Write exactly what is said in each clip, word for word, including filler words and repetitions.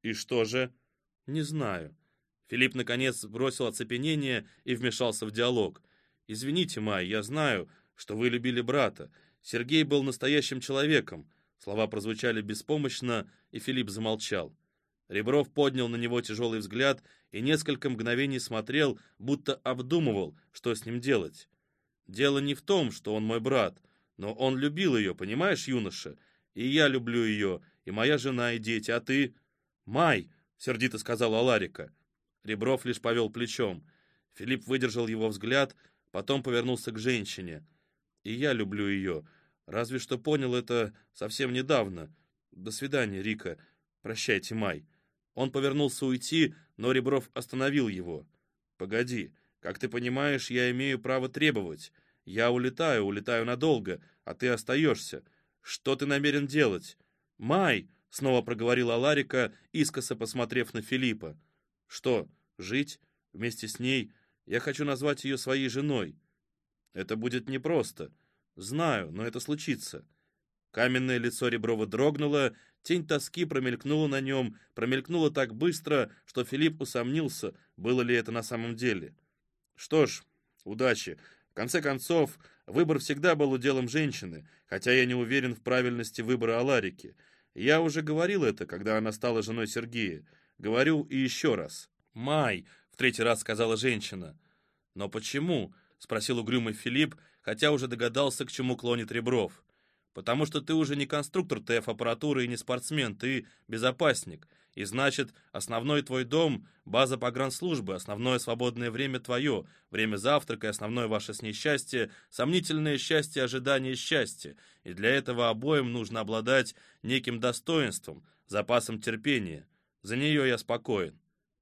И что же? Не знаю. Филипп, наконец, бросил оцепенение и вмешался в диалог. «Извините, Май, я знаю, что вы любили брата. Сергей был настоящим человеком». Слова прозвучали беспомощно, и Филипп замолчал. Ребров поднял на него тяжелый взгляд и несколько мгновений смотрел, будто обдумывал, что с ним делать. «Дело не в том, что он мой брат, но он любил ее, понимаешь, юноша? И я люблю ее, и моя жена, и дети, а ты...» «Май!» — сердито сказала Аларика. Ребров лишь повел плечом. Филипп выдержал его взгляд, потом повернулся к женщине. «И я люблю ее. Разве что понял это совсем недавно. До свидания, Рика. Прощайте, Май». Он повернулся уйти, но Ребров остановил его. «Погоди, как ты понимаешь, я имею право требовать. Я улетаю, улетаю надолго, а ты остаешься. Что ты намерен делать?» «Май!» — снова проговорила Аларика, искоса посмотрев на Филиппа. «Что, жить вместе с ней? Я хочу назвать ее своей женой». «Это будет непросто. Знаю, но это случится». Каменное лицо Реброва дрогнуло, тень тоски промелькнула на нем, промелькнула так быстро, что Филипп усомнился, было ли это на самом деле. «Что ж, удачи. В конце концов, выбор всегда был уделом женщины, хотя я не уверен в правильности выбора Аларики. Я уже говорил это, когда она стала женой Сергея. Говорю и еще раз». «Май!» — в третий раз сказала женщина. «Но почему?» — спросил угрюмый Филипп, хотя уже догадался, к чему клонит Ребров. «Потому что ты уже не конструктор ТФ-аппаратуры и не спортсмен, ты безопасник. И значит, основной твой дом — база погранслужбы, основное свободное время твое, время завтрака и основное ваше с ней счастье, сомнительное счастье ожидания счастья. И для этого обоим нужно обладать неким достоинством, запасом терпения. За нее я спокоен».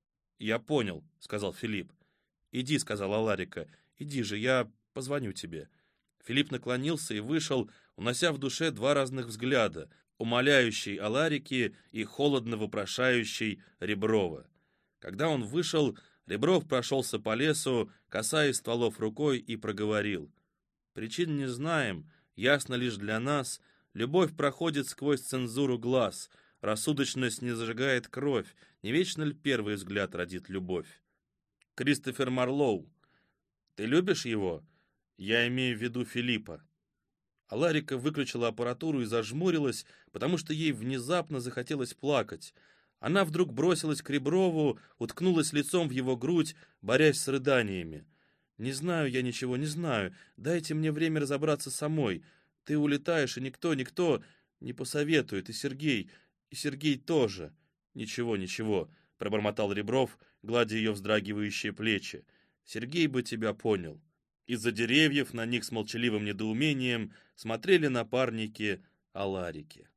«Я понял», — сказал Филипп. «Иди», — сказала Аларика, — «иди же, я позвоню тебе». Филипп наклонился и вышел, унося в душе два разных взгляда, умоляющий Аларики и холодно вопрошающий Реброва. Когда он вышел, Ребров прошелся по лесу, касаясь стволов рукой, и проговорил. «Причин не знаем, ясно лишь для нас, любовь проходит сквозь цензуру глаз, рассудочность не зажигает кровь, не вечно ли первый взгляд родит любовь?» Кристофер Марлоу. «Ты любишь его?» «Я имею в виду Филиппа». Аларика выключила аппаратуру и зажмурилась, потому что ей внезапно захотелось плакать. Она вдруг бросилась к Реброву, уткнулась лицом в его грудь, борясь с рыданиями. «Не знаю я ничего, не знаю. Дайте мне время разобраться самой. Ты улетаешь, и никто, никто не посоветует. И Сергей, и Сергей тоже». «Ничего, ничего», — пробормотал Ребров, гладя ее вздрагивающие плечи. «Сергей бы тебя понял». Из-за деревьев на них с молчаливым недоумением смотрели напарники Аларики.